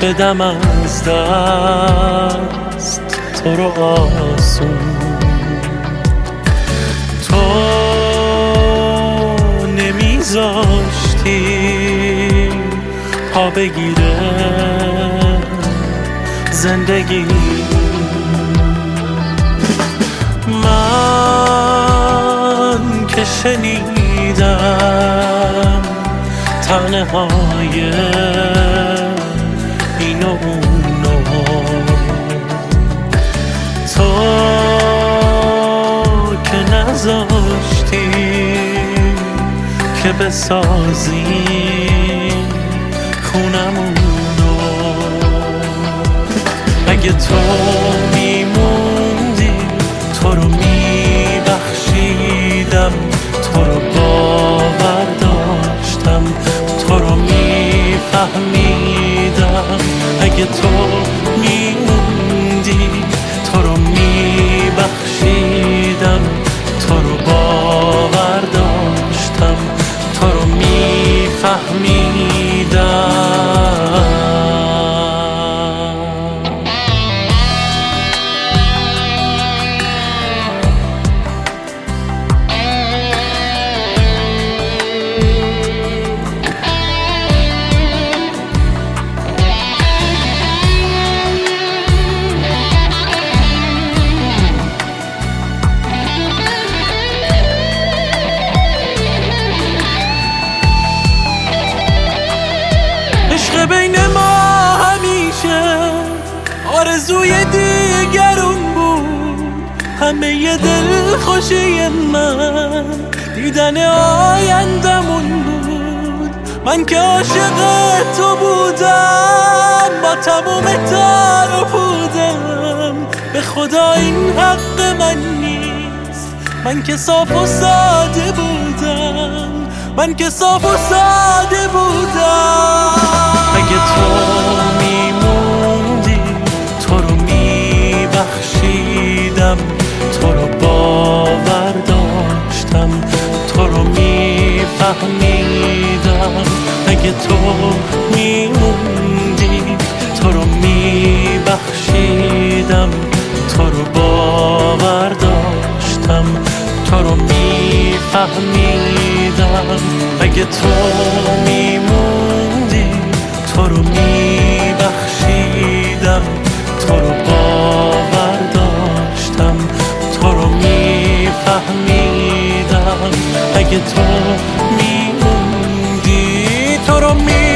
بدم از دست تو رو آسون. تو نمیذاشتی پا بگیره زندگی. من که شنیدم تنه های این و اونو، تو که نذاشتی که بسازیم خونمونو. اگه تو میموندی تو رو میبخشیدم، تو رو باور داشتم، تو رو میفهمیدم. اگه تو میموندی تو رو میبخشیدم، تو رو باور داشتم، تو رو میفهمیدم. عشق بین ما همیشه آرزوی دیگرون بود، همه دل خوشی من دیدن آیندمون بود. من که عاشق تو بودم با تموم تار و پودم، به خدا این حق من نیست. من که صاف و ساده بودم، من که صاف و ساده بودم. اگه تو میموندی تو رو میبخشیدم، تو رو باور داشتم، تو رو میفهمیدم. اگه تو میموندی تو رو میبخشیدم، تو رو باور داشتم، تو رو میفهمیدم. اگه تو میموندی تو رو میبخشیدم، تو رو باور داشتم، تو رو میفهمیدم. اگه تو میموندی تو رو